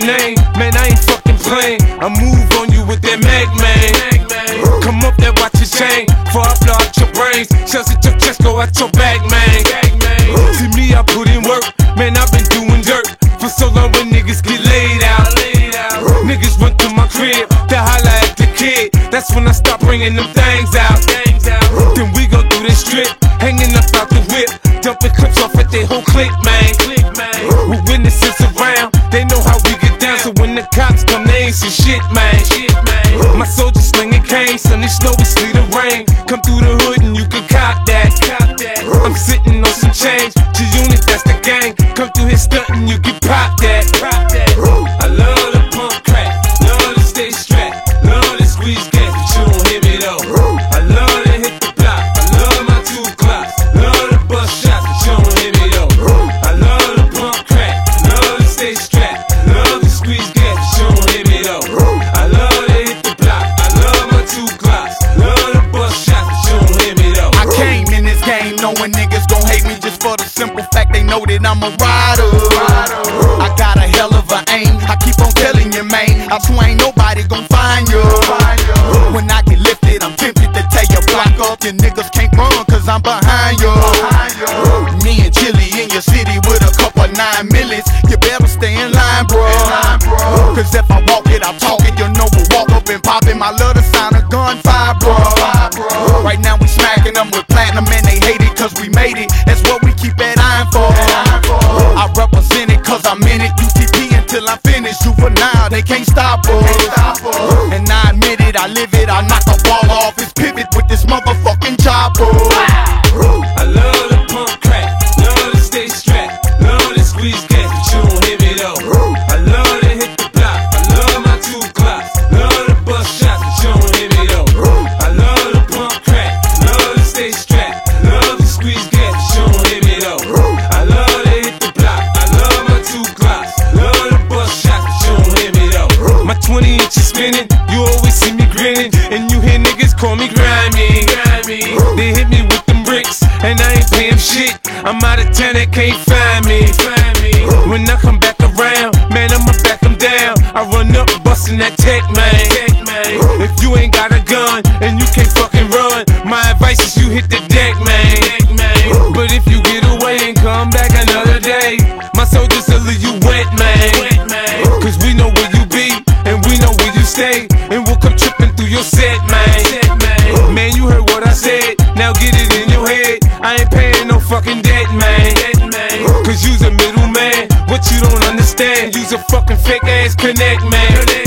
name, man, I ain't fucking playing. I move on you with that Mac, man. Come up there, watch your chain, before I blow out your brains. Shells at your chest, go out your back, man. See me, I put in work, man, I've been doing dirt for so long when niggas get laid out. Niggas run to my crib, to holla at the kid. That's when I start bringing them things out. Then we go through this strip, hanging up out the whip, dumping clips off at their whole clique, man. With witnesses around, they know how we get down. So when the cops come, they ain't see shit, man. My soldiers slinging canes, sunny, snowy, sleet, or rain. Come through the hood and you can cop that. I'm sitting on some change, G-Unit, that's the gang. Come through here stunting, you can pop that. I love the pump crack, love to stay strapped, love to squeeze gas, but you don't hear me though. I love to hit the block, I love my 2 clocks, love to bust shots, but you don't hear me though. I love the pump crack, love to stay strapped, love to squeeze gas, but you don't hear me though. I love to hit the block, I love my 2 clocks, love to bust shots, but you don't hear me though. I came in this game knowing niggas gon' hate me just for the simple fact they know that I'm a rider. I got a hell of a aim, I keep on telling you, man, I swear ain't nobody gon' find you. When I get lifted, I'm tempted to tear your block up. Your niggas can't run cause I'm behind you. Me and Chili in your city with a couple 9 millies. You better stay in line, bro. Cause if I walk it, I talk it. You know we'll walk up and pop it. My love to sound of gunfire, bro. Right now we smacking them with platinum and they hate it cause we made it. That's what we keep that iron for. I represent it cause I'm in it. UTP until I'm finished. Juvenile, they can't stop us. And I admit it, I live it. I knock a ball off his pivot with this motherfucking chopper. I love the pump crack, love to stay strapped, love to squeeze gas, but you don't hear me though. I love to hit the block, I love my 2 clocks, love to bust shots, but you don't hear me though. I love the pump crack, love to stay strapped, love to squeeze gas, but you don't hear me though. I love to hit the block, I love my 2 clocks, love to bust shots, but you don't hear me though. My 20 inches spinning, you always see me grinning, and you hear niggas call me grimy. They hit me with them bricks, and I ain't paying shit. I'm out of town, they can't find me. When I come back around, man, I'ma back them down. I run up bustin' that tech, man. If you ain't got a gun and you can't fucking run, my advice is you hit the deck, man. But if you get away and come back another day, my soldiers will leave you wet, man. Cause we know where you be and we know where you stay, and we'll come tripping through your set, man. Man, you heard what I said, now get it in your head. I ain't paying no fucking debt, man. Cause you's a middleman, what you don't understand, you's a fucking fake ass connect, man.